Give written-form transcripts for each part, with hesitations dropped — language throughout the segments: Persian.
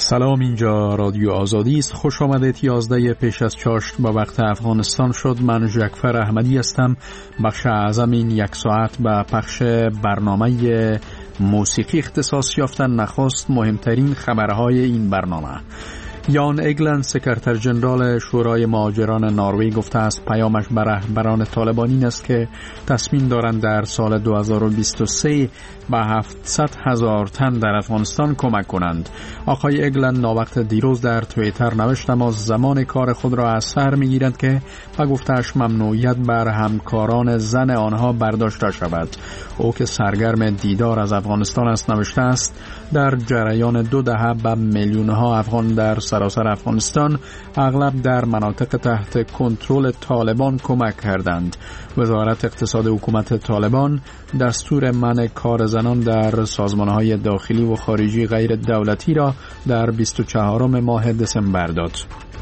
سلام، اینجا رادیو آزادی است. خوش آمدید. 11 پیش از چاشت با وقت افغانستان شد. من جعفر احمدی هستم. بخش اعظم این یک ساعت به پخش برنامه موسیقی اختصاص یافتن. نخست مهمترین خبرهای این برنامه. یان اگلند، سکرتر جنرال شورای مهاجران نروژ، گفته است پیامش بر رهبران طالبان این است که تصمیم دارند در سال 2023 به 700,000 تن در افغانستان کمک کنند. آقای اگلند ناوقت دیروز در توییتر نوشت اما زمان کار خود را از سر می‌گیرند که به گفته‌اش ممنوعیت بر همکاران زن آنها برداشته شود. او که سرگرم دیدار از افغانستان است نوشته است در جریان 2 دهه به میلیون‌ها افغان در سراسر افغانستان، اغلب در مناطق تحت کنترل طالبان کمک کردند. وزارت اقتصاد حکومت طالبان دستور منع کار زنان در سازمان‌های داخلی و خارجی غیر دولتی را در 24 ماه دسامبر داد.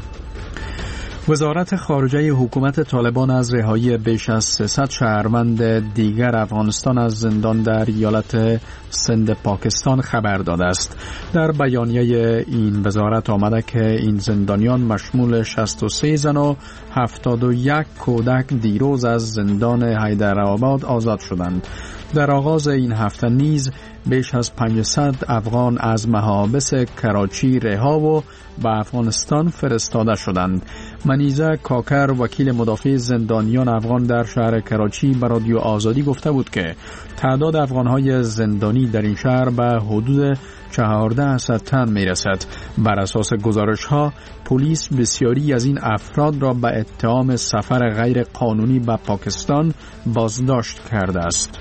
وزارت خارجه حکومت طالبان از رهایی بیش از 300 شهروند دیگر افغانستان از زندان در ایالت سند پاکستان خبر داده است. در بیانیه این وزارت آمده که این زندانیان مشمول 63 زن و 71 کودک دیروز از زندان حیدرآباد آزاد شدند. در آغاز این هفته نیز بیش از 500 افغان از محابس کراچی رها و به افغانستان فرستاده شدند. منیزه کاکر، وکیل مدافع زندانیان افغان در شهر کراچی، به رادیو آزادی گفته بود که تعداد افغانهای زندانی در این شهر به حدود 1400 تن می رسد. بر اساس گزارش ها پلیس بسیاری از این افراد را به اتهام سفر غیر قانونی به پاکستان بازداشت کرده است.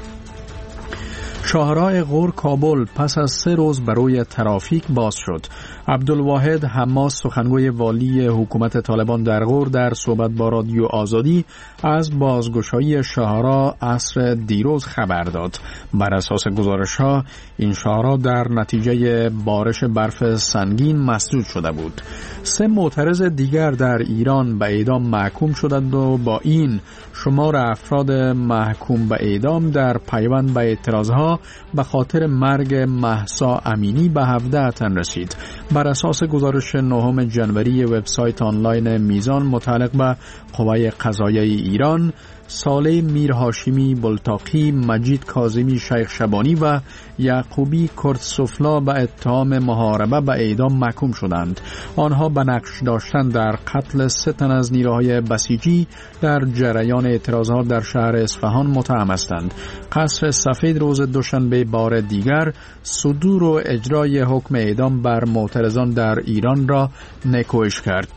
شاهراه غور کابل پس از 3 روز برای ترافیک باز شد. عبدالواحد حماس، سخنگوی والی حکومت طالبان در غور، در صحبت با رادیو آزادی از بازگشایی شاهراه عصر دیروز خبر داد. بر اساس گزارش‌ها این شاهراه در نتیجه بارش برف سنگین مسدود شده بود. 3 معترض دیگر در ایران به اعدام محکوم شدند و با این شمار افراد محکوم به اعدام در پیوند به اعتراضها به خاطر مرگ مهسا امینی به 17 تن رسید. بر اساس گزارش 9 جنوری وبسایت آنلاین میزان متعلق به قوه قضاییه ایران، صالح میر هاشمی بلتاقی، مجید کاظمی شیخ شبانی و یعقوبی کردسفلا به اتهام محاربه به اعدام محکوم شدند. آنها به نقش داشتن در قتل 3 تن از نیروهای بسیجی در جریان اعتراضات در شهر اصفهان متهم هستند. قصر سفید روز دوشنبه بار دیگر صدور و اجرای حکم اعدام بر معترضان در ایران را نکوهش کرد.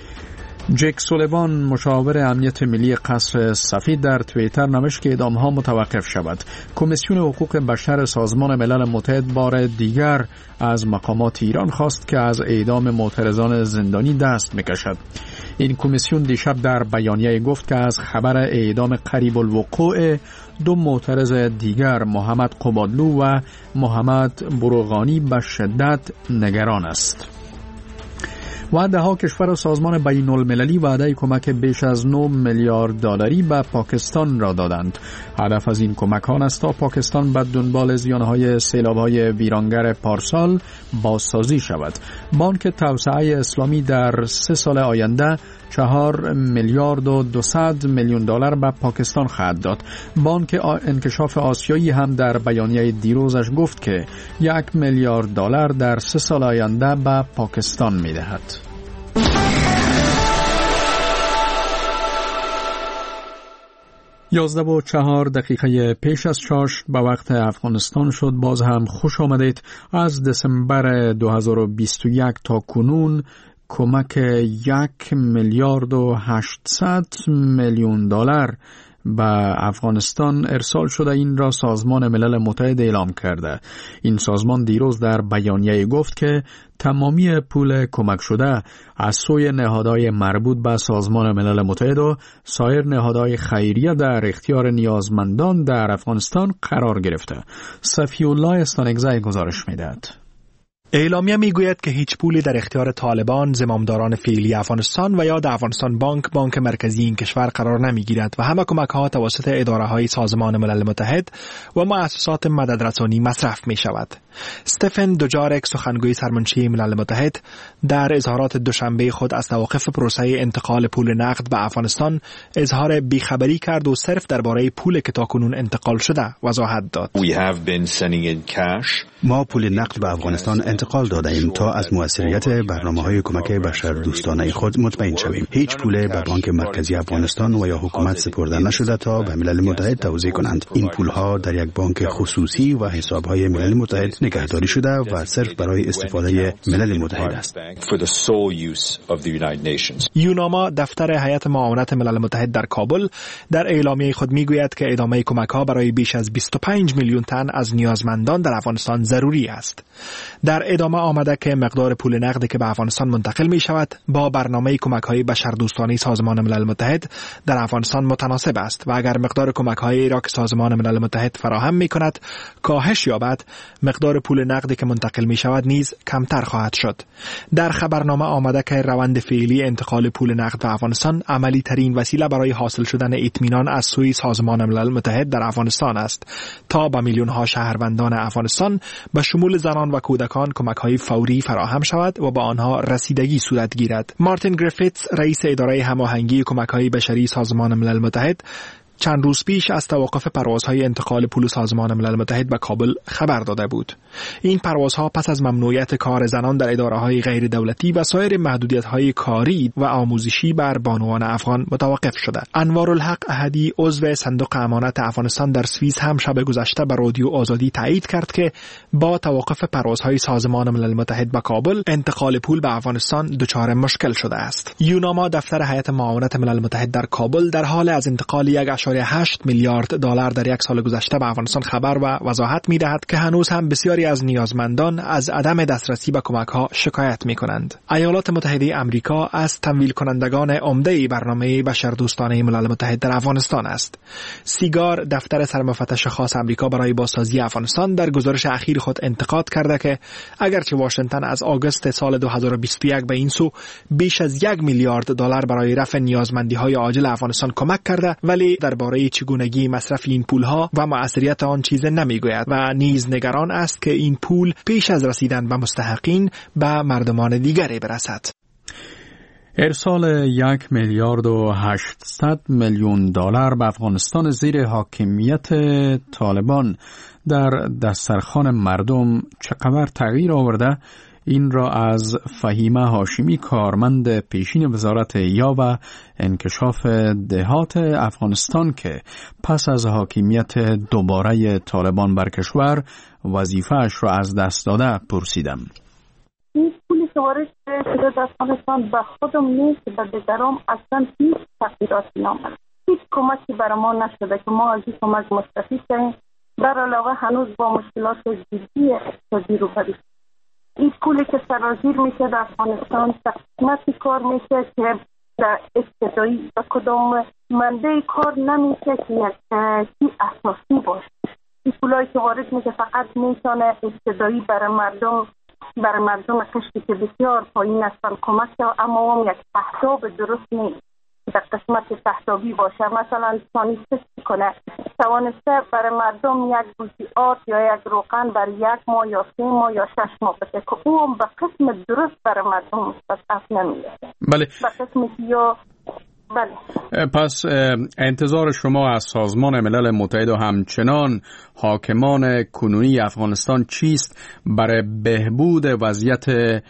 جک سولیوان، مشاور امنیت ملی قصر سفید، در توییتر نوشت که اعدام‌ها متوقف شود. کمیسیون حقوق بشر سازمان ملل متحد بار دیگر از مقامات ایران خواست که از اعدام معترضان زندانی دست بکشد. این کمیسیون دیشب در بیانیه گفت که از خبر اعدام قریب الوقوع 2 معترض دیگر، محمد قبادلو و محمد بروغانی، به شدت نگران است. و دهها کشور و سازمان بین المللی وعده کمک بیش از 9 میلیارد دلاری به پاکستان را دادند. هدف از این کمکان است تا پاکستان به دنبال زیانهای سیلاب‌های ویرانگر پارسال بازسازی شود. بانک توسعه اسلامی در 3 سال آینده 4 میلیارد و 200 میلیون دلار به پاکستان خواهد داد. بانک انکشاف آسیایی هم در بیانیه دیروزش گفت که 1 میلیارد دلار در 3 سال آینده به پاکستان می‌دهد. یازده و 4 دقیقه پیش از چاشت به وقت افغانستان شد. باز هم خوش آمدید. از دسامبر 2021 تا کنون کمک 1 میلیارد و 800 میلیون دلار به افغانستان ارسال شده. این را سازمان ملل متحد اعلام کرده. این سازمان دیروز در بیانیه گفت که تمامی پول کمک شده از سوی نهادهای مربوط به سازمان ملل متحد و سایر نهادهای خیریه در اختیار نیازمندان در افغانستان قرار گرفته. صفی الله استانگزی گزارش می‌دهد. اعلامیه میگوید که هیچ پولی در اختیار طالبان، زمامداران فعلی افغانستان و یا در افغانستان بانک مرکزی این کشور قرار نمیگیرد و همه کمک‌ها توسط اداره‌های سازمان ملل متحد و مؤسسات مددرسانی مصرف می‌شود. استفن دوجارک، سخنگوی سرمنشی ملل متحد، در اظهارات دوشنبه خود از توقف پروسه انتقال پول نقد به افغانستان اظهار بیخبری کرد و صرف درباره پولی که تاکنون انتقال شده وضاحت داد. ما پول نقد به افغانستان انتقال داده ایم تا از موثریت برنامه‌های کمک بشردوستانه خود مطمئن شویم. هیچ پول به بانک مرکزی افغانستان و یا حکومت سپرده نشده تا به ملل متحد توزیع کنند. این پول‌ها در یک بانک خصوصی و حساب‌های ملل متحد نگهداری شده و صرف برای استفاده ملل متحد است. یوناما، دفتر هیئت معاونت ملل متحد در کابل، در اعلامیه خود میگوید که ادامه کمک‌ها برای بیش از 25 میلیون تن از نیازمندان در افغانستان ضروری است. در ادامه آمده که مقدار پول نقدی که به افغانستان منتقل می شود با برنامه کمک‌های بشردوستانه سازمان ملل متحد در افغانستان متناسب است و اگر مقدار کمک‌هایی را که سازمان ملل متحد فراهم می کند کاهش یابد، مقدار پول نقدی که منتقل می شود نیز کمتر خواهد شد. در خبرنامه آمده که روند فعلی انتقال پول نقد به افغانستان عملی ترین وسیله برای حاصل شدن اطمینان از سوی سازمان ملل متحد در افغانستان است تا به میلیون ها شهروندان افغانستان به شمول زنان و کودکان کمک‌های فوری فراهم شود و با آنها رسیدگی صورت گیرد. مارتین گریفیتس، رئیس اداره هماهنگی کمک‌های بشری سازمان ملل متحد، چند روز پیش از توقف پروازهای انتقال پول سازمان ملل متحد به کابل خبر داده بود. این پروازها پس از ممنوعیت کار زنان در اداره‌های غیر دولتی و سایر محدودیت‌های کاری و آموزشی بر بانوان افغان متوقف شده. انوارالحق احدی، عضو صندوق امانت افغانستان در سوئیس، هم شب گذشته به رادیو آزادی تایید کرد که با توقف پروازهای سازمان ملل متحد به کابل، انتقال پول به افغانستان دچار مشکل شده است. یوناما، دفتر هیئت معاونت ملل متحد در کابل، در حال از انتقال 1.8 میلیارد دلار در یک سال گذشته به افغانستان خبر و وضاحت می‌دهد که هنوز هم بسیاری از نیازمندان از عدم دسترسی به کمک‌ها شکایت می‌کنند. ایالات متحده آمریکا از تمویل کنندگان عمده برنامه بشردوستانه ملل متحد در افغانستان است. سیگار، دفتر سرمفتش خاص آمریکا برای بازسازی افغانستان، در گزارش اخیر خود انتقاد کرده که اگرچه واشنگتن از آگوست سال 2021 به این سو بیش از 1 میلیارد دلار برای رفع نیازمندی‌های عاجل افغانستان کمک کرده، ولی درباره چگونگی مصرف این پولها و مؤثریت آن چیز نمیگوید و نیز نگران است که این پول پیش از رسیدن به مستحقین به مردمان دیگری برسد. ارسال 1 میلیارد و 800 میلیون دلار به افغانستان زیر حاکمیت طالبان در دسترخوان مردم چقدر تغییر آورده؟ این را از فهیمه هاشمی، کارمند پیشین وزارت یا و انکشاف دهات افغانستان که پس از حاکمیت دوباره طالبان بر کشور وظیفه‌اش را از دست داده پرسیدم. این پولی که وارد شده در افغانستان به خودم نیست، به دیگران اصلا هیچ تغییراتی نامد. هیچ کمکی برای ما نشده که ما از این کمک مستفید شویم. در علاوه هنوز با مشکلات جدی اقتصادی روبرو. این پولی که سرازیر میشه در افغانستان تقسیمتی کار میشه که در ابتدایی و کدام منده کار نمیشه که یک اساسی باشه. این پولایی که وارد میشه فقط میتونه ابتدایی برای مردم کشتی که بسیار پایین هستن کمک کنه، اما هم یک تحتاب درست نیست در قسمت تحتابی باشه. مثلا توانسته کنه برای مردم یک گوشی آرد یا یک روغن برای 1 ماه یا 3 ماه یا 6 ماه بده که او هم به قسم درست برای مردم مستضعف نمیده. بله. به قسم یا بله. پس انتظار شما از سازمان ملل متحد و همچنان حاکمان کنونی افغانستان چیست برای بهبود وضعیت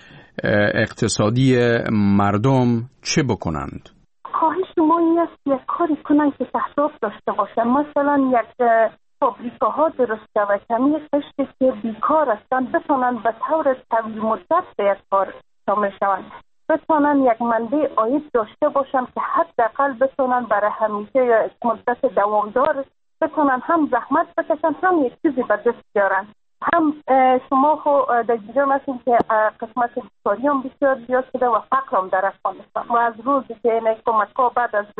اقتصادی مردم؟ چه بکنند؟ خواهش ما این است یک کاری کنند که تحصیل داشته باشه. مثلا یک فابریکاها درست شود که همین قشتی که بیکار هستند بتونن به طور طویل مدت به یک کار شامل شوند، بتونن یک منبع عاید داشته باشن که حداقل بتونن برای همیشه یا مدت دوامدار بتونن هم زحمت بکشن هم یک چیزی به دست بیارن. هم شما خو در جریان هستید که قسمت بیکاری هم بسیار زیاد شده و فقر هم در افغانستان و از روزی که این کمک‌ها بعد از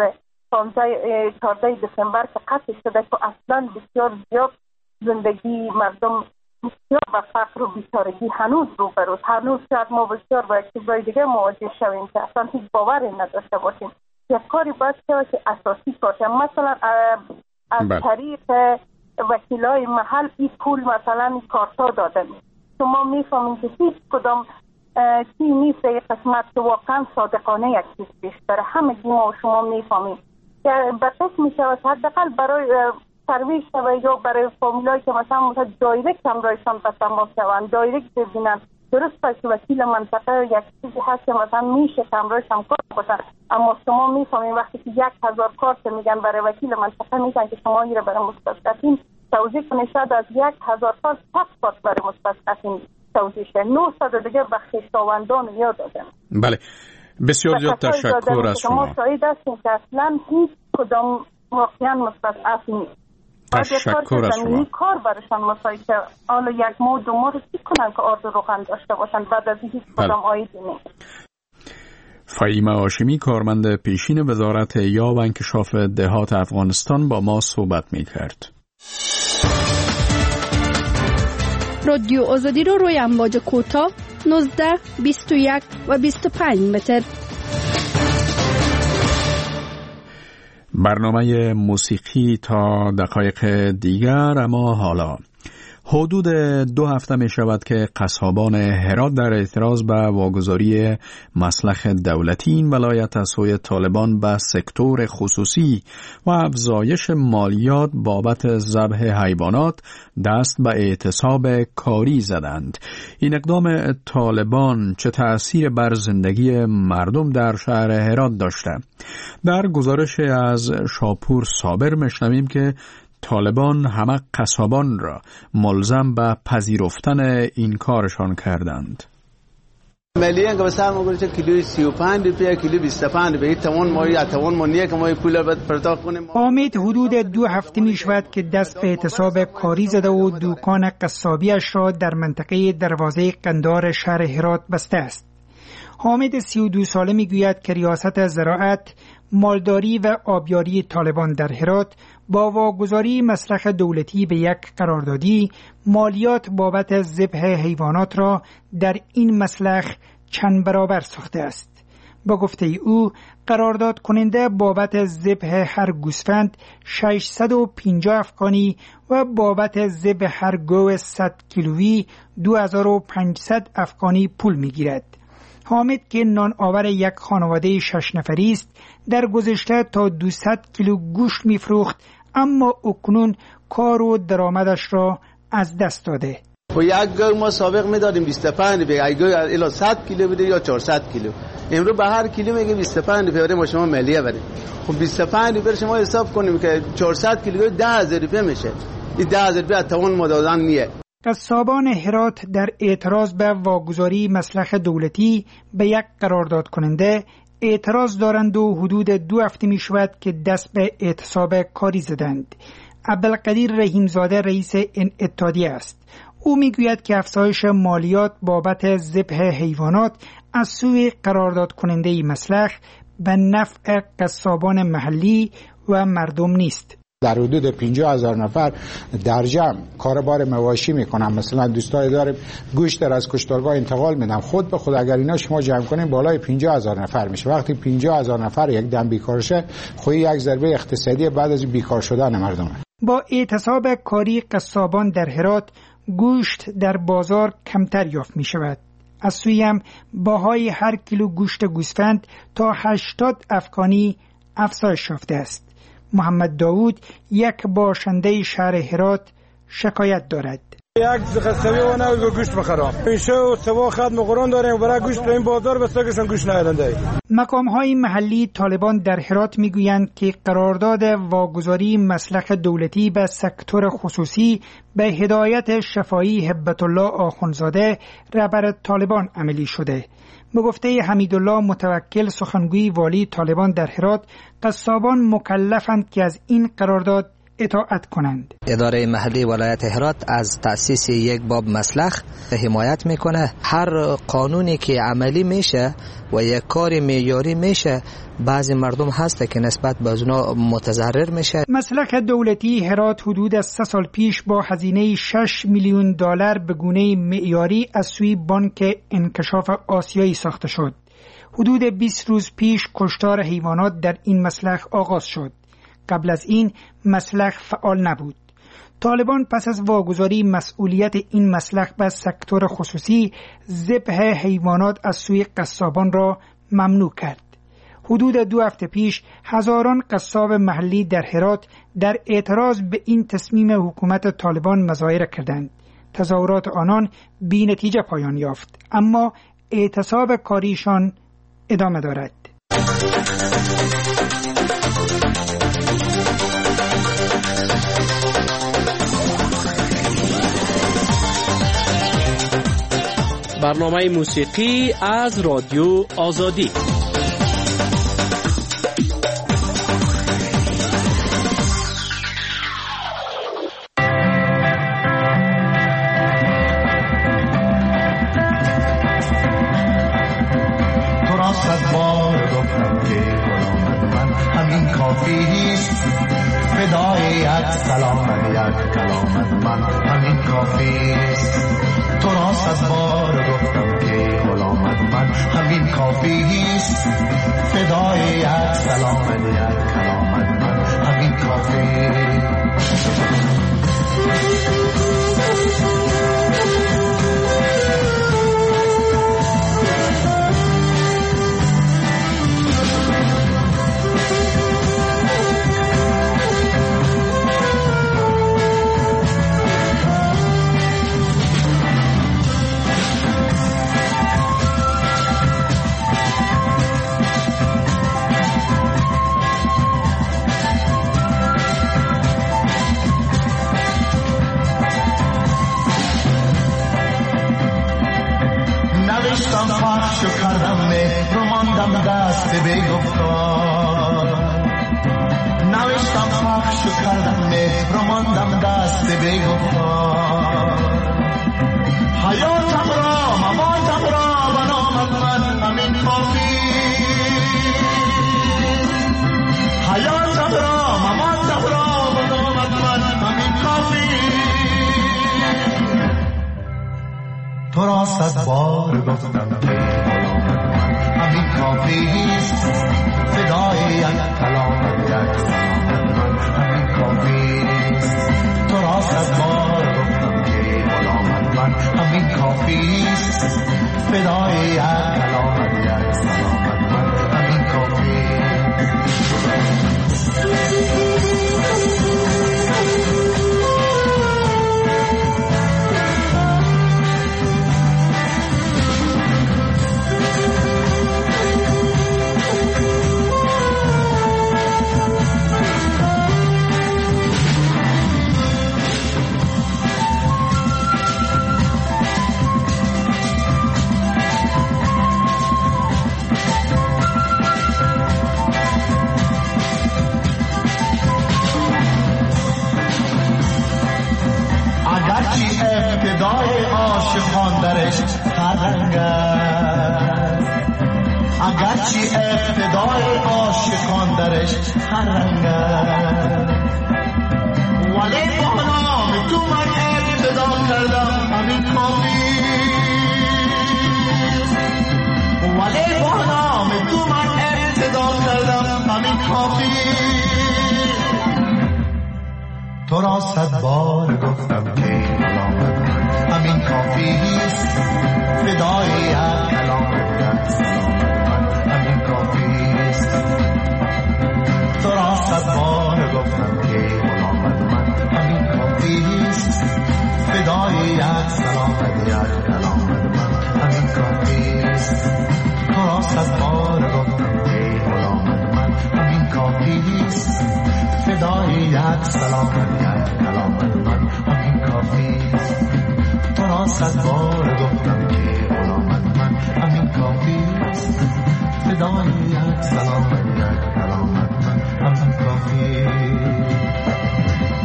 14 دسامبر که قطع شده که اصلا بسیار زیاد زندگی مردم بسیار به فقر و بیچارگی هنوز روبروست. هنوز شاید ما بسیار با چیزهای دیگه مواجه شویم که اصلا هیچ باوری نداشته باشیم. یک کاری باید شود که اساسی باشه. مثلا از طریق وکیلای محل این پول مثلا کارتا داده میشه. شما میفهمید که هیچ کدام چیزی نیست یک قسمت که واقعا صادقانه یک چیز پیش بره. همه ما و شما میفهمیم که بسیار میشود حداقل برای سرویس شود یا برای فامیلایی که مثلا دایرکت هم رایشان به تماس شوند، دایرکت ببینن. درست باشه وکیل منطقه یک چیزی هست که مثلا میشه کمرایش هم کار بکنن، اما شما میفهمید وقتی که 1000 کارت میگن برای وکیل منطقه میگن که شما این رو برای مستضعفین توضیح کنید، شاید از 1000 کارت 7 کارت برای مستضعفین توضیح شه، 900 دیگه به خویشاوندان یا دادن. بله، بسیار زیاد تشکر از شما. شما شاهد هستیم که اصلا هیچ کدام واقعا مستضعف نیست. تشکر از شما. کار برشان مسایی که حالا 1 ماه 2 ماه رو چی کنن که آرد روغن داشته باشن بعد از هیچ کدام آیدی نیست. فهیمه هاشمی، کارمند پیشین وزارت یا و انکشاف دهات افغانستان، با ما صحبت می‌کرد. رادیو آزادی رو روی امواج کوتاه 19, 21 و 25 متر. برنامه موسیقی تا دقایق دیگر، اما حالا حدود 2 هفته می شود که قصابان هرات در اعتراض به واگذاری مسلخ دولتی این ولایت از سوی طالبان به سکتور خصوصی و افزایش مالیات بابت ذبح حیوانات دست به اعتصاب کاری زدند. این اقدام طالبان چه تأثیر بر زندگی مردم در شهر هرات داشته؟ در گزارش از شاپور صابر میشنویم که طالبان همه قصابان را ملزم به پذیرفتن این کارشان کردند. ملیه که بسیار ما گوشه کیلوی 35 روپیه، کیلو 25 روپیه، توان ما یا توان ما نیه که ما پول باید پرداخت کنیم. حامد حدود 2 هفته می شود که دست به اعتصاب کاری زده و دکان قصابیش را در منطقه دروازه قندار شهر هرات بسته است. حامد 32 ساله می گوید که ریاست زراعت، مالداری و آبیاری طالبان در هرات با واگذاری مسلخ دولتی به یک قراردادی مالیات بابت ذبح حیوانات را در این مسلخ چند برابر ساخته است. با گفته او قرارداد کننده بابت ذبح هر گوسفند 650 افغانی و بابت ذبح هر گوه 100 کیلویی 2500 افغانی پول میگیرد. حامد که نان آور یک خانواده 6 نفری است در گذشته تا 200 کیلو گوشت میفروخت، اما اکنون کار و درآمدش را از دست داده. و یک گوه ما سابق میدادیم 25 روپیه، یک گوه الی 100 کیلو بده یا 400 کیلو. امروز به هر کیلو میگه 25 روپیه برای ما شما ملیه بده. خب 25 روپیه شما حساب کنیم که 400 کیلو 10000 روپیه میشه. این 10000 روپیه توان ما دادن نیه. قصابان هرات در اعتراض به واگذاری مسلخ دولتی به یک قرارداد کننده اعتراض دارند و حدود 2 هفته می شود که دست به اعتصاب کاری زدند. عبدالقدیر رحیمزاده رئیس این اتحادیه است. او می گوید که افزایش مالیات بابت ذبح حیوانات از سوی قرارداد کننده مسلخ به نفع قصابان محلی و مردم نیست. در حدود 50,000 نفر در جمع کاربار مواشی میکنن. مثلا دوستای داریم گوشت از کشتارگاه انتقال میدن، خود به خود اگر اینا شما جمع کنین بالای 50,000 نفر میشه. وقتی 50,000 نفر یک دم بیکار شه، خود یک ضربه اقتصادی بعد از بیکار شدن مردم. با اعتصاب کاری قصابان در هرات گوشت در بازار کمتر یافت می شود. از سوی هم باهای هر کیلو گوشت گوسفند تا 80 افغانی افزایش یافته است. محمد داوود یک باشنده شهر هرات شکایت دارد. یک قصبی و نه گوشت بخرم. پیشه و سوا ختم قرآن داریم برای گوشت این بازار بسازشون گوشت ندارند. مقام‌های محلی طالبان در هرات میگویند که قرارداد واگذاری مسلخ دولتی به سکتور خصوصی به هدایت شفایی هبت الله آخونزاده رهبر طالبان عملی شده. به گفته حمیدالله متوکل سخنگوی والی طالبان در هرات، قصابان مکلفند که از این قرارداد اطاعت کنند. اداره محلی ولایت هرات از تأسیس یک باب مسلخ حمایت میکنه. هر قانونی که عملی میشه و یک کار معیاری میشه، بعضی مردم هست که نسبت به اونا متضرر میشه. مسلخ دولتی هرات حدود از 3 سال پیش با هزینه 6 میلیون دلار به گونه معیاری از سوی بانک انکشاف آسیایی ساخته شد. حدود 20 روز پیش کشتار حیوانات در این مسلخ آغاز شد. قبل از این مسلخ فعال نبود. طالبان پس از واگذاری مسئولیت این مسلخ به سکتور خصوصی، ذبح حیوانات از سوی قصابان را ممنوع کرد. حدود 2 هفته پیش هزاران قصاب محلی در هرات در اعتراض به این تصمیم حکومت طالبان مظاهره کردند. تظاهرات آنان بی نتیجه پایان یافت، اما اعتصاب کاریشان ادامه دارد. برنامه موسیقی از رادیو آزادی. تو را 100 بار گفتم که همین کافیست، فدای یک کلام یک من همین کافیست. تو را 100 بار گفتم که غلامت من همین کافیست، فدای یک کلام یک سلامت من همین کافیست. ابتدای عاشقان درش هر رنگ است، اگرچه ابتدای عاشقان درش هر رنگ است، ولی با نام تو من ابتدا کردم همین کافیست، ولی با نام تو من ابتدا کردم همین کافیست. تو را 100 بار گفتم که غلامت من همین کافیست، فدای یک کلامت یک سلامت من همین کافیست. تو را 100 بار گفتم که غلامت من همین کافیست، فدای یک سلامت یک کلامت من همین کافیست. تو را 100 بار گفتم که غلامت من همین کافیست، فدای یک سلامت یک کلامت من همین کافیست. تو را 100 بار گفتم که غلامت من همین کافیست، فدای یک سلامت یک کلامت من همین کافیست.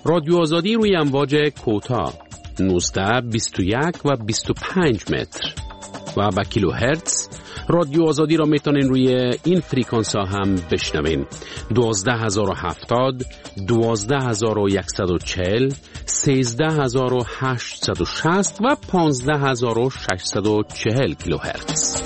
رادیو آزادی روی امواج کوتاه 19 21 و 25 متر و با کیلو هرتز. رادیو آزادی را میتونین روی این فریکانس ها هم بشنوین. 12070 12140 13860 و 15640 کیلو هرتز.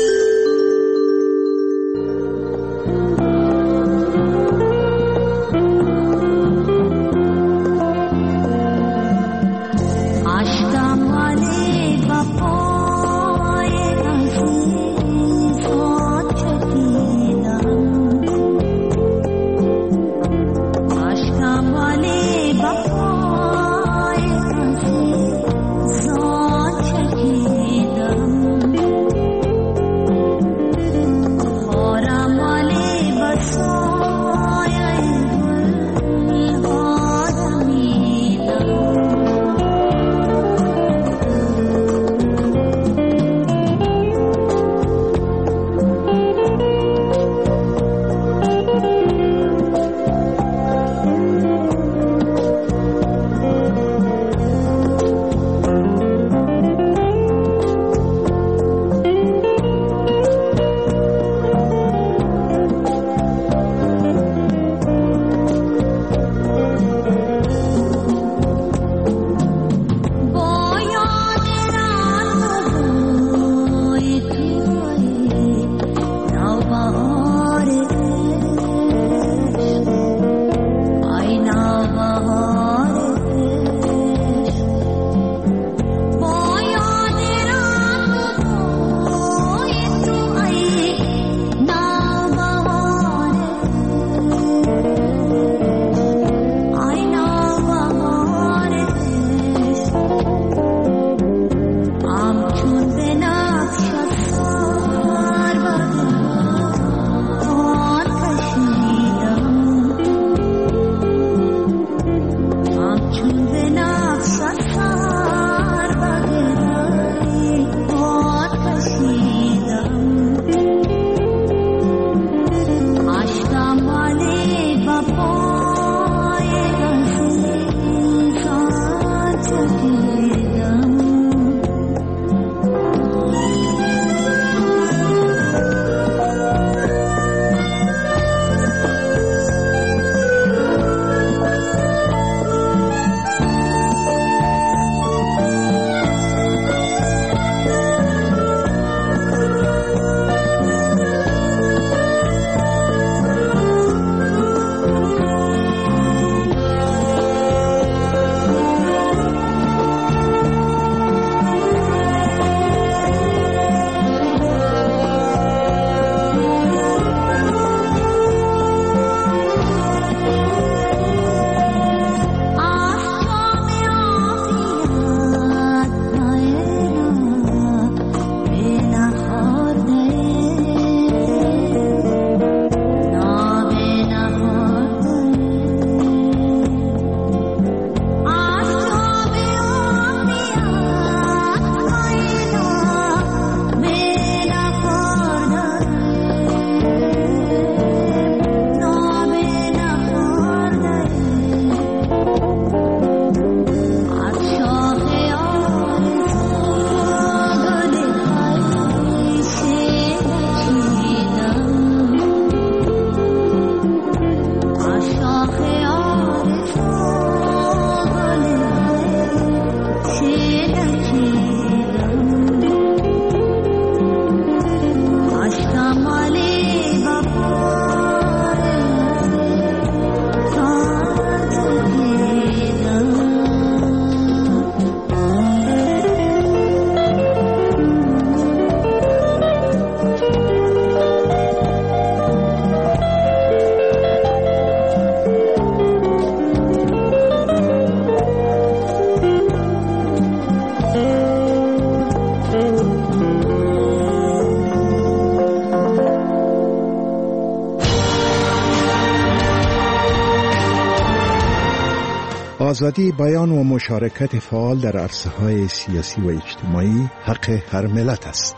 آزادی بیان و مشارکت فعال در عرصه‌های سیاسی و اجتماعی حق هر ملت است.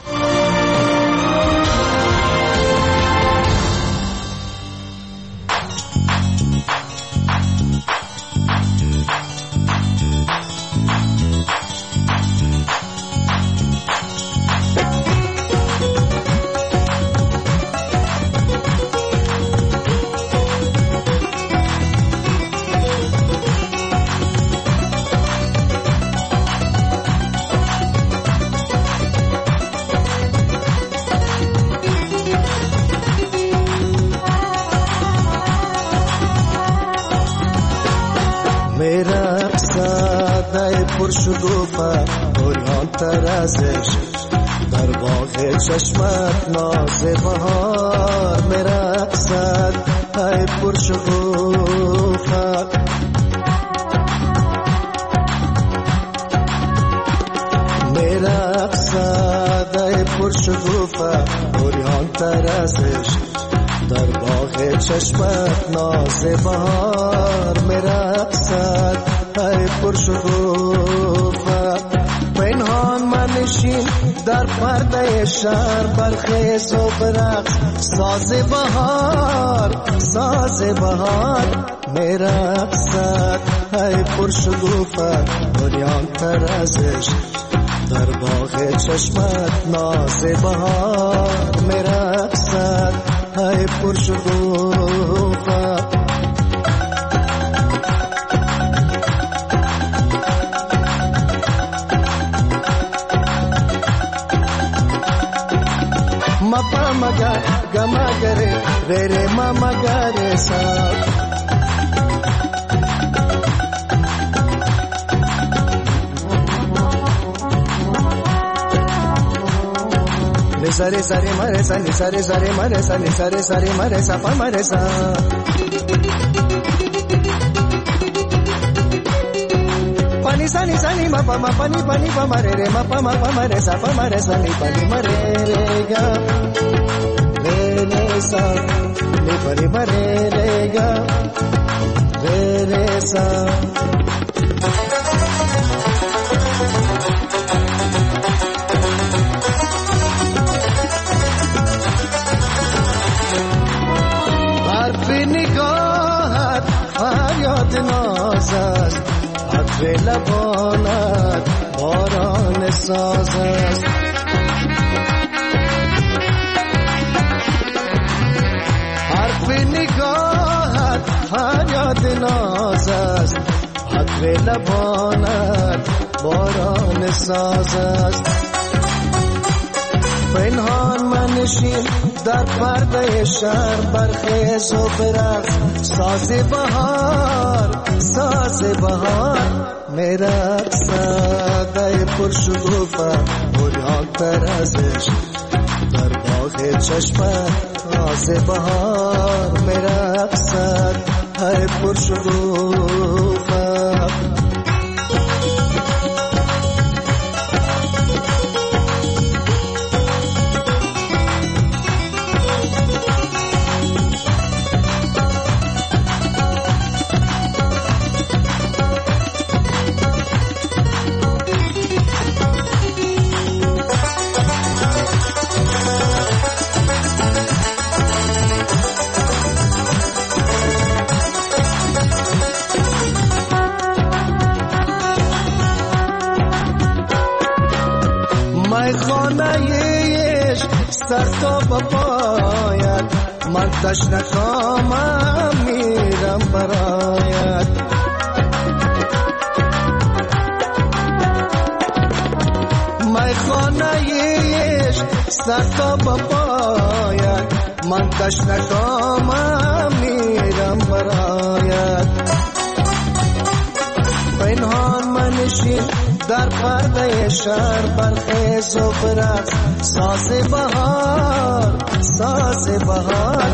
پرشکوفه اوریان تر از عشق در باغ چشمت ناز بهار میرقصد ای پرشکوفه میرقصد ای پرشکوفه اوریان تر از عشق در باغ چشمت ناز بهار میرقصد ای پرشکوفه پنهان منشین در پرده شهر برخیز و برقص ساز بهار میرقصد ای پرشکوفه اوریان تر از عشق در باغ چشمت ناز بهار میرقصد ای پرشکوفه مپا مگر گما گره ره ره ما مگر سا Sare sare mare sani sare sare mare sani sare sare mare sa pa mare sa pani sani sani ma pa pani pa mare re ma pa mare sa pa mare sani pani mare re ga re sa ni pani mare re ga re sa نگاهت فریاد ناز است عطر لبانت باران ساز است حرف نگاهت فریاد ناز است عطر لبانت باران ساز است پنهان منشین در پرده شهر برخیز و برقص ساز بهار میرقصد ای پرشکوفه اوریان تر از عشق در باغ چشمت ناز بهار میرقصد ای پرشکوفه سر تا بپایت من تشنکامم میرم برایت میخانه عشق سر تا بپایت من تشنکامم میرم برایت پنهان منشین در پرده شهر برخیز و برقص ساز بهار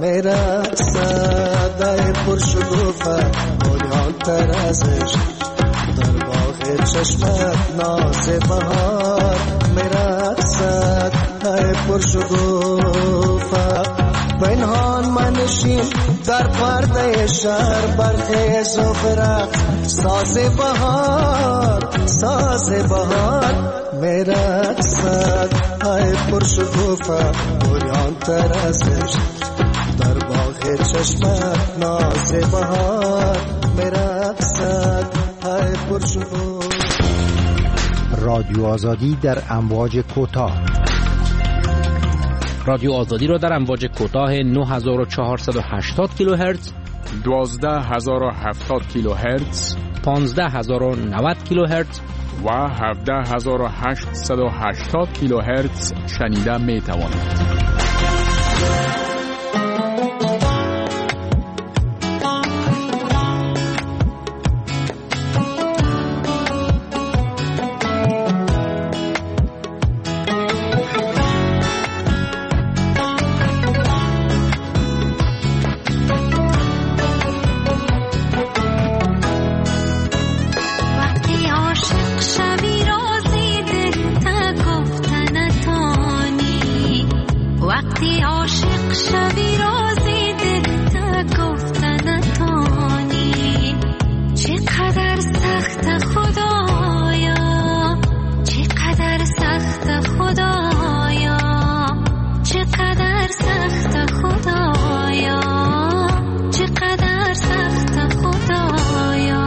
میرقصد ای پرشکوفه اوریان تر از عشق در باغ چشمت ناز بهار میرقصد ای پرشکوفه پنهان منشین در پرده شهر برخیز و برقص ساز بهار میرقصد ای پرشکوفه اوریان تر از عشق در باغ چشمت ناز بهار میرقصد ای پرشکوفه رادیو آزادی در امواج کوتاه رادیو آزادی را در امواج کوتاه 9480 کیلوهرتز 12070 کیلوهرتز 15090 کیلوهرتز و 17880 کیلوهرتز شنیده می توانید. وقتی عاشق شوی رازی دل تا گفتن نتانی. چقدر سخت خدایا، چقدر سخت خدایا، چقدر سخت خدایا، چقدر سخت خدایا.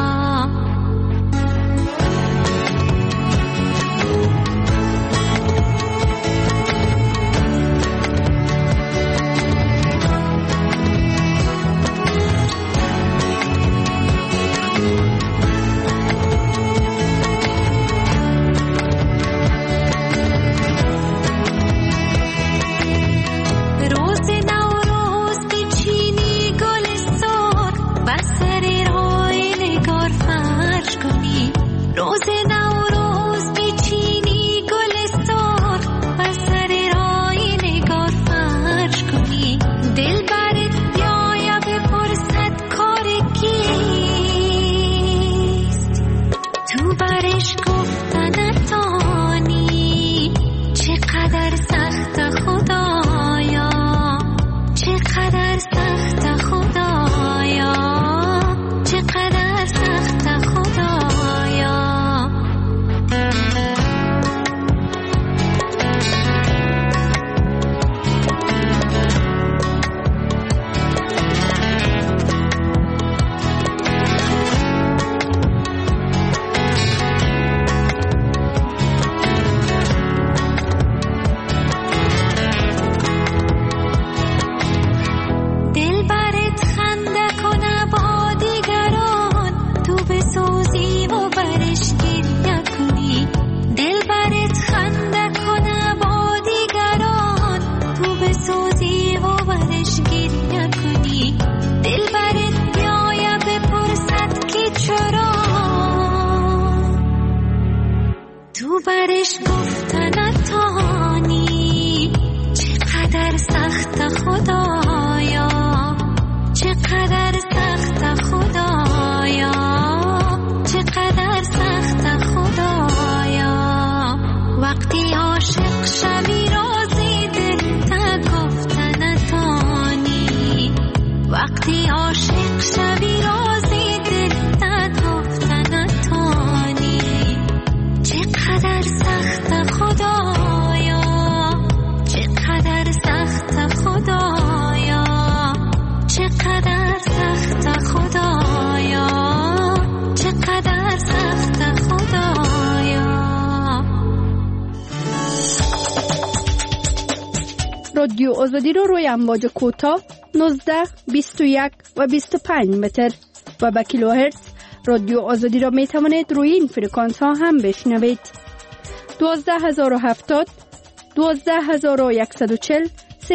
رادیو آزادی رو روی امواج کوتاه 19، 21 و 25 متر و با کیلوهرتز رادیو آزادی را می توانید روی این فرکانس ها هم بشنوید. 12070، 12140،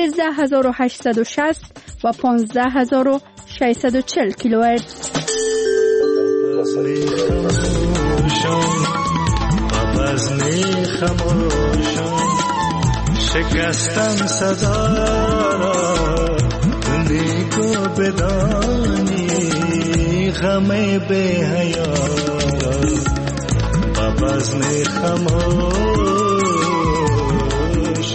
13860 و 15640 کیلوهرتز. شکستم صدا را نیکو بدانی، غم به حیا با بزم خموش.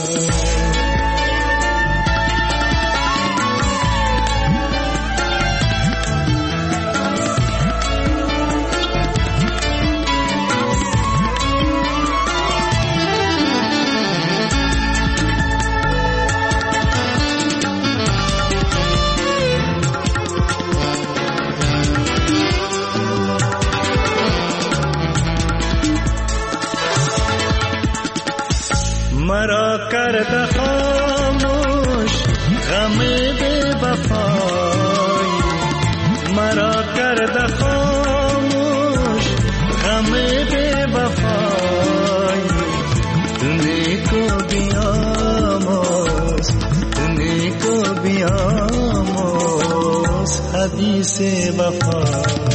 مرا کرده خاموش غم بی وفای، مرا کرده خاموش غم بی وفای. نیکو بیاموز، نیکو بیاموز حدیث وفا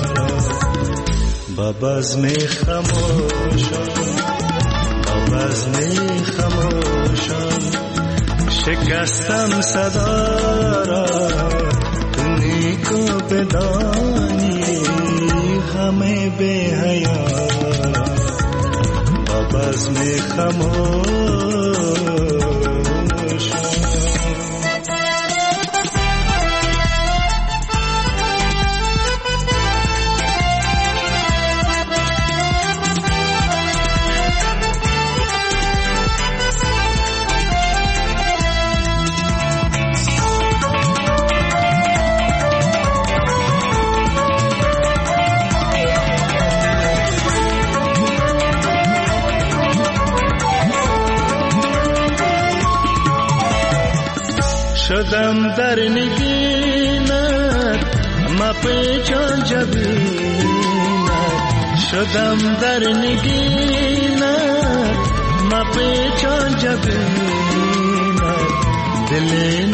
با بزم خموشان، بزم خموشان. شکستم صدا را نیکو بدانی، غم به حیا با بزم خموشان. شدم در نگینت مپیچان جبینت شدم در نگینت مپیچان جبینت دل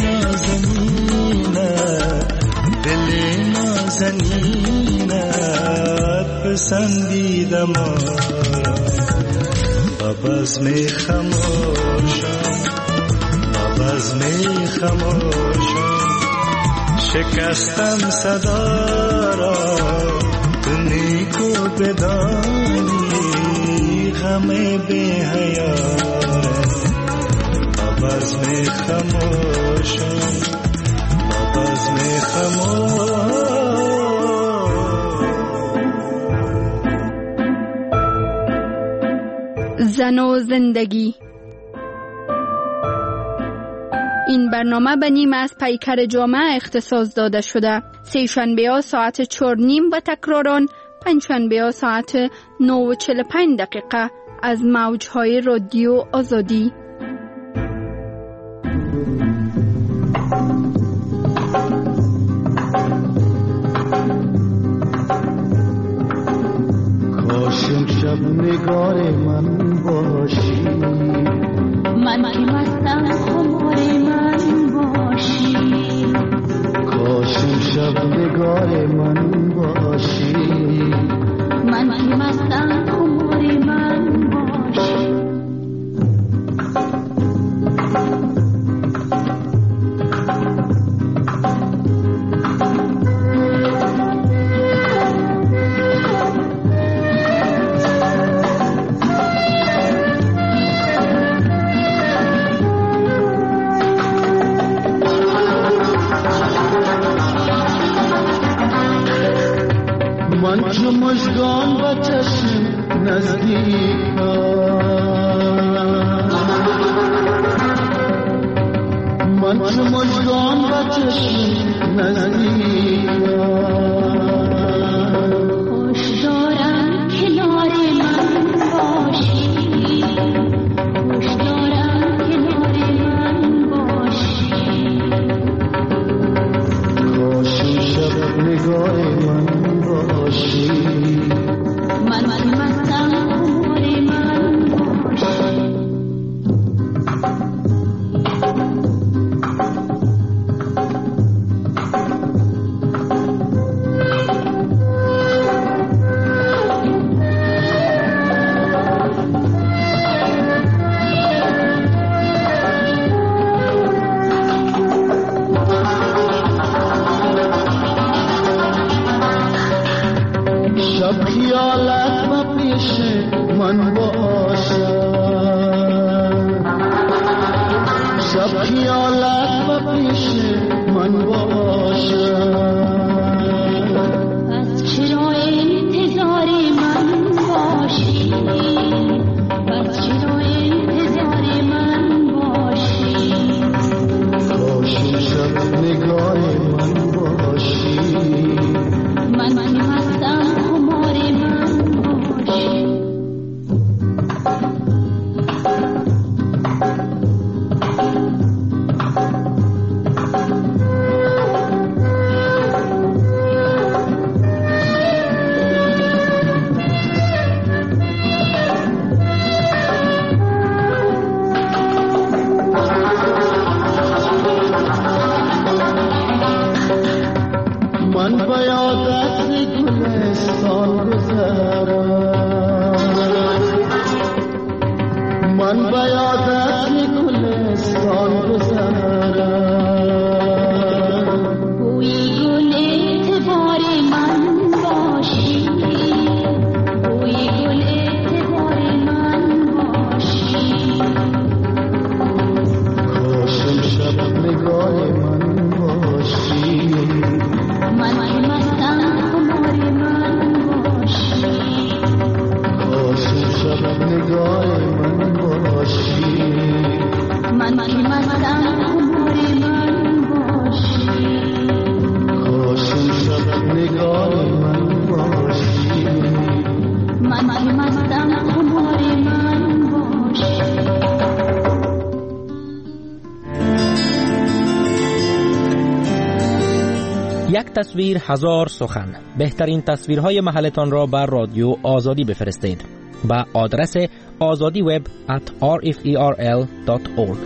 نازنینت دل نازنینت پسندیدم بزم خموشم بزم خموشم شکستم صدا را تو نیکو بدانی غم بی حیات بزم خموشم بزم خموشم زن و زندگی. این برنامه به نیمه از پیکر جامعه اختصاص داده شده. سه شنبه ها ساعت 4:30 و تکراران پنجشنبه ها ساعت 9:45 از موجهای رادیو آزادی. کاشم شب نگار من باشی من که مستم خمار من باشی کاشم شب نگار من باشی من که مستم خمار من باشی من چو مژگان و چشم نزدیکم من چو مژگان و چشم نزدیکم خوش دارم کنار من باشی خوش دارم کنار من باشی کاشم شب نگاه من باشی من مستم خمار من باشی شب خیالت و پیش من باشد شب خیالت و پیش من باشد از چرا انتظار من باشی از چرا انتظار من باشی کاشم شب نگاه من باشی من مستم خمار من باشی یک تصویر هزار سخن. بهترین تصویرهای محلتان را بر رادیو آزادی بفرستید به آدرس azadiweb@rferl.org.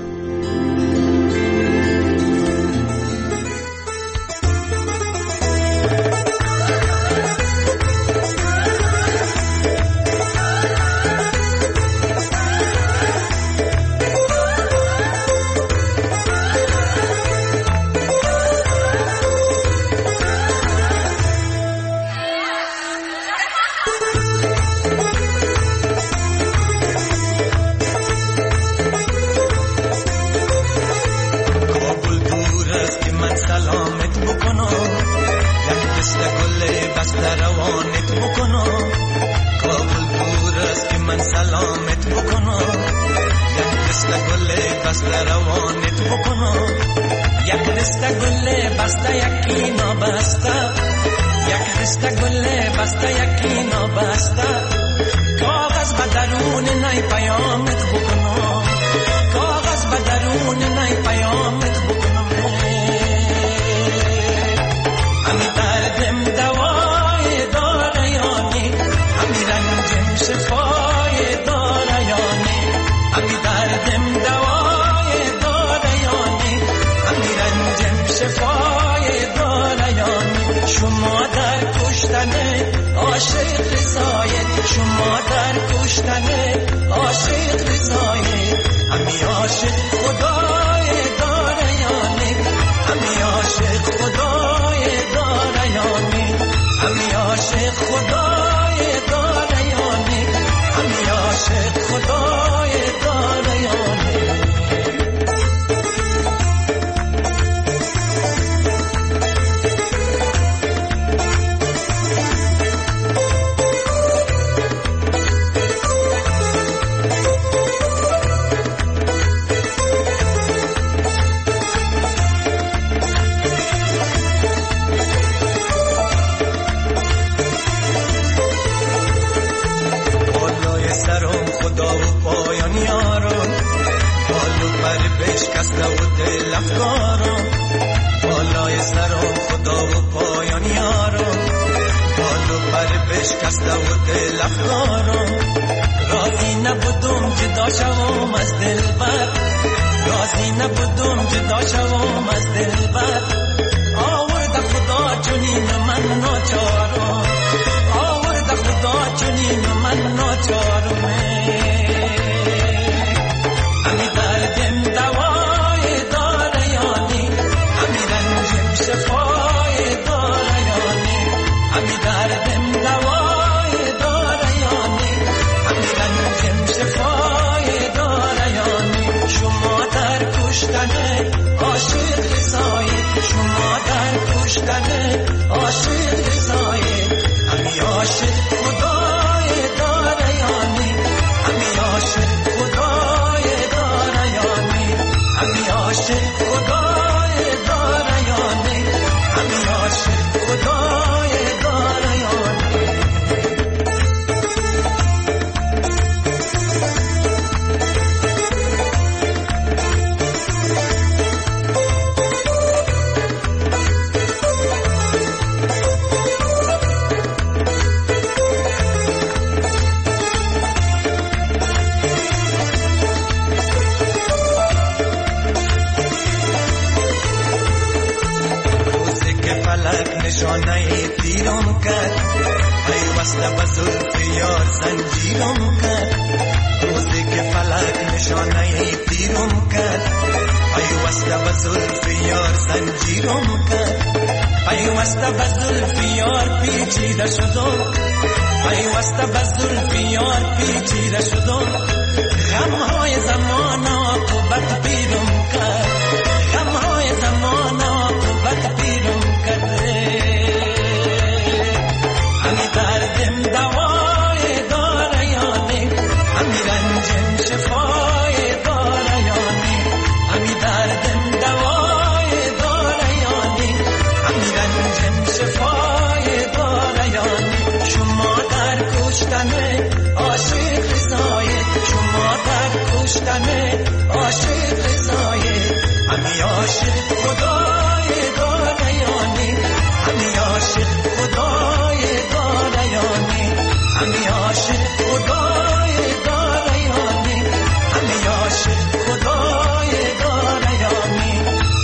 عاشق رضایت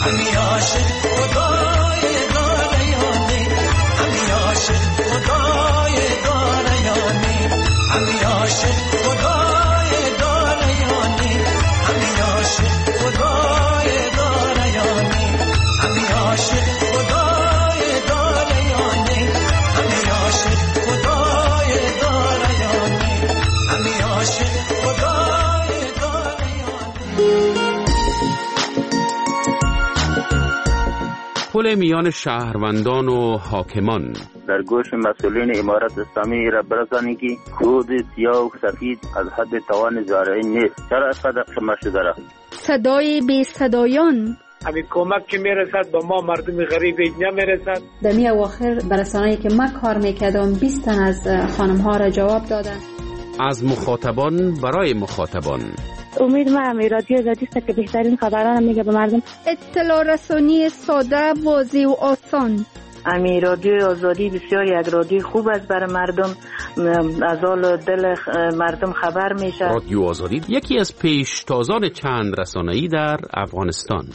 پل میان شهروندان و حاکمان. در گوش مسئولین امارت اسلامی را برسانی که کود سیاه و سفید از حد توان زارعین نیست. چرا صدق شما شده را؟ صدای بی صدایان. همین کمک که میرسد به ما مردم غریب نمیرسد. در می اواخر برسانه‌ای که ما کار میکردم 20 تن از خانم ها را جواب دادن. از مخاطبان برای مخاطبان. امید ما هم رادیو آزادی است که بهترین خبران میگه به مردم. اطلاع رسانی ساده، واضح و آسان. امی رادیو آزادی بسیار یک رادیو خوب است برای مردم، از حال دل مردم خبر میشه. رادیو آزادی یکی از پیشتازان چند رسانه‌ای در افغانستان.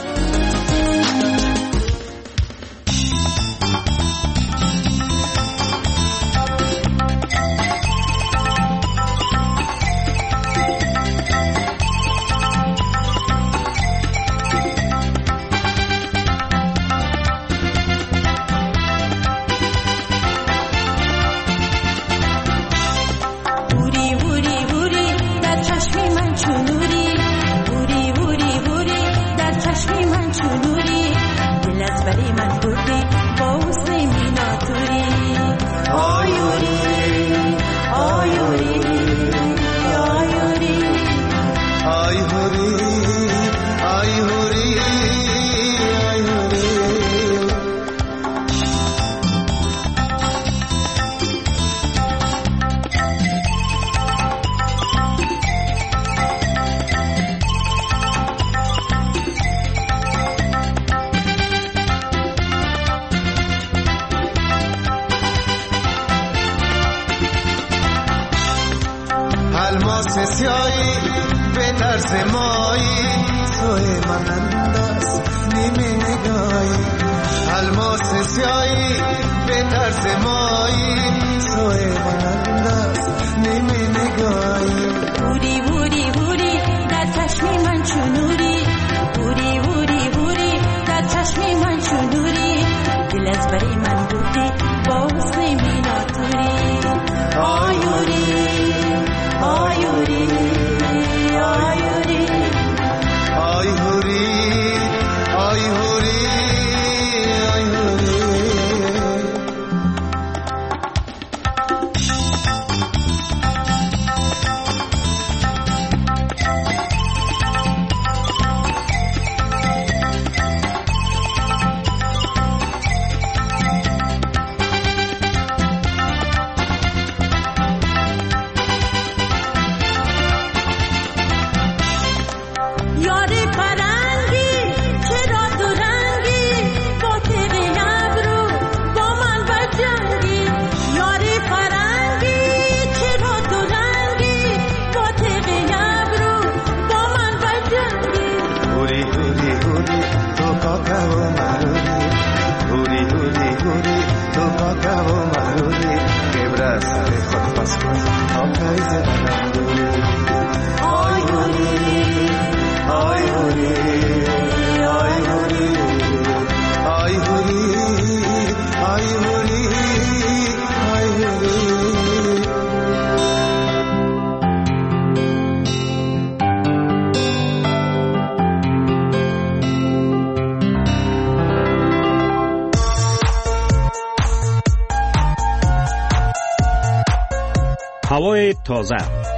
هوای تازه،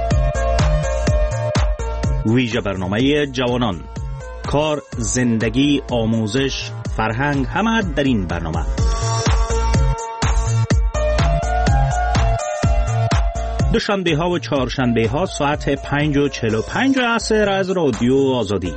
ویژه برنامه جوانان، کار، زندگی، آموزش، فرهنگ، همه در این برنامه. دوشنبه ها و چهارشنبه ها ساعت 5:45 عصر از رادیو آزادی.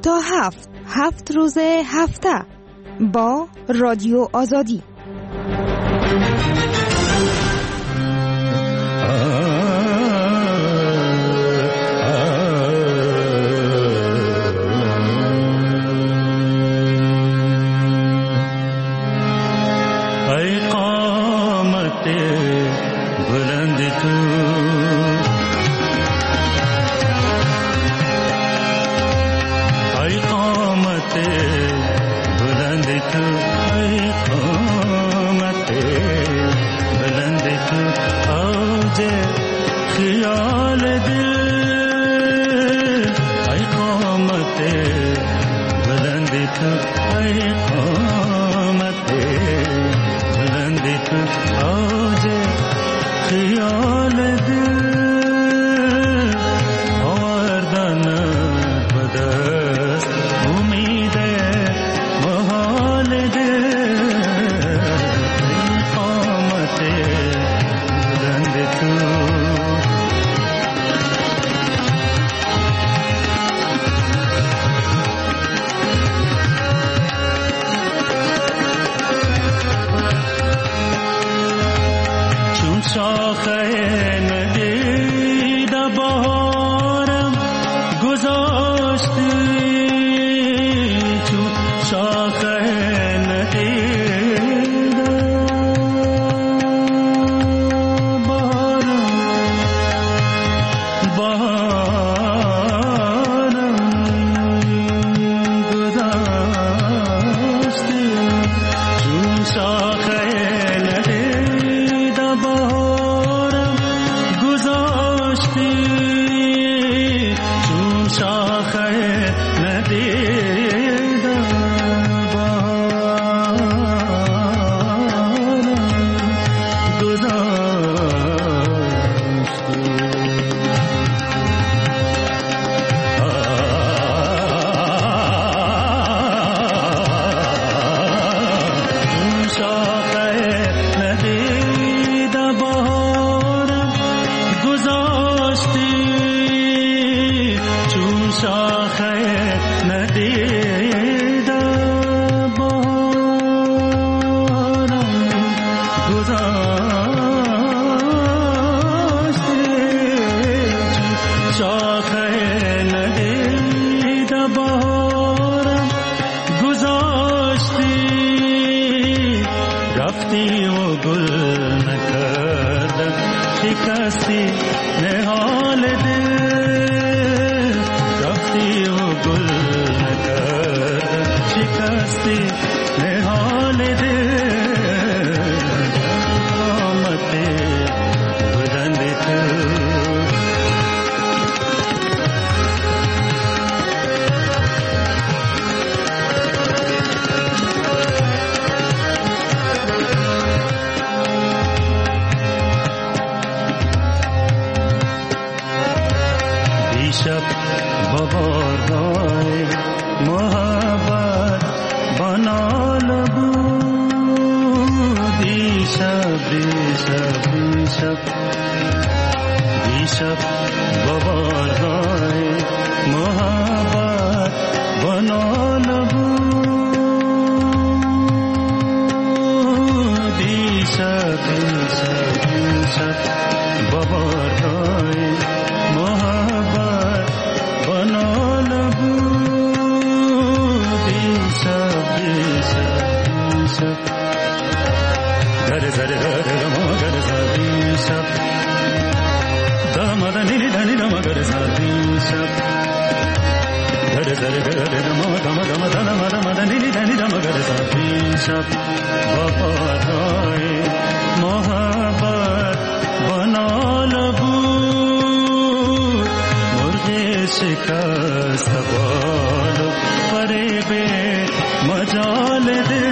تا 7 روز هفته با رادیو آزادی. शिकस्त बाल परे बे मजाल दे